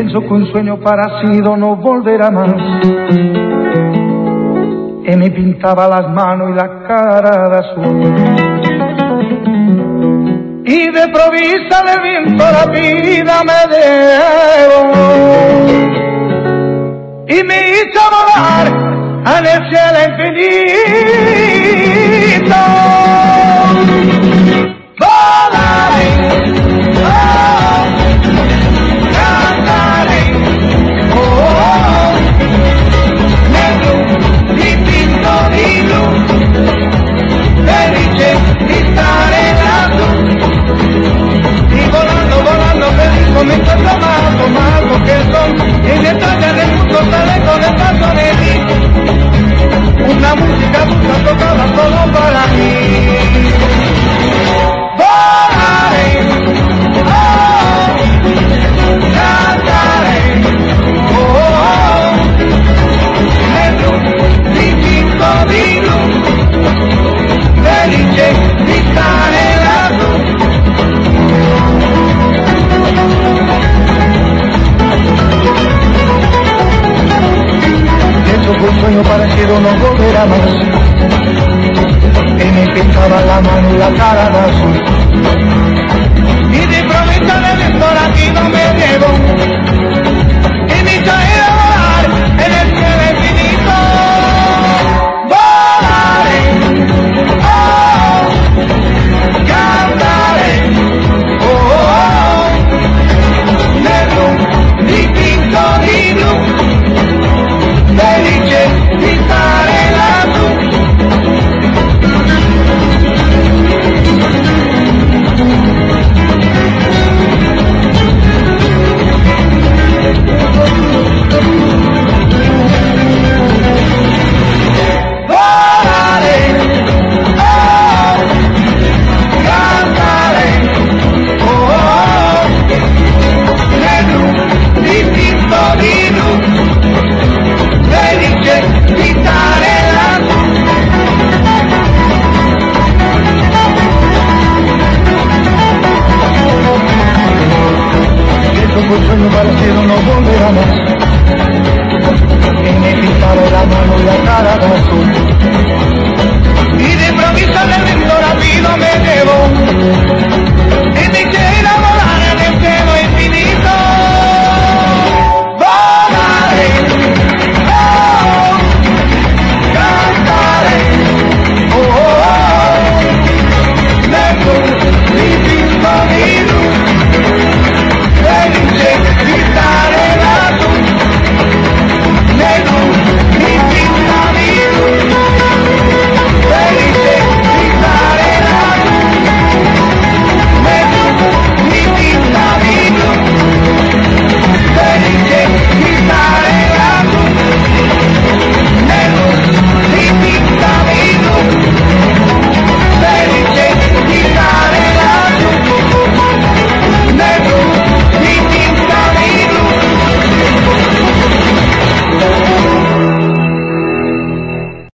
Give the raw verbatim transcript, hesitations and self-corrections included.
Pienso que un sueño parecido no volverá más. Y me pintaba las manos y la cara de azul. Y de provisa del viento la vida me debo. Y me hizo volar en el cielo infinito. Volaré, oh, cantaré, oh, oh, negro, distinto y luz, felice di stare lassù. Y volando, volando feliz con mi cuerpo más, más, porque son en esta del mundo sale con el canzoneri. Una música dulce tocada solo para mí. Volaré, oh, cantaré, oh, oh, negro, distinto di luz, felice di stare lassù. Pienso que un sueño parecido no volverá más. Y me pintaba la mano y la cara de azul. Y de provista de viento aquí no me llevo. Y me hizo ir a volar en el cielo infinito. Volaré, oh, cantaré, oh, oh, negro, distinto y luz, felice di stare lassù. Volare, oh, cantare, oh, oh, negro, distinto di luz, felice di stare lassù. Pienso que un sueño parecido no volverá más. Y me pintaba la mano y la cara de azul. Y de improviso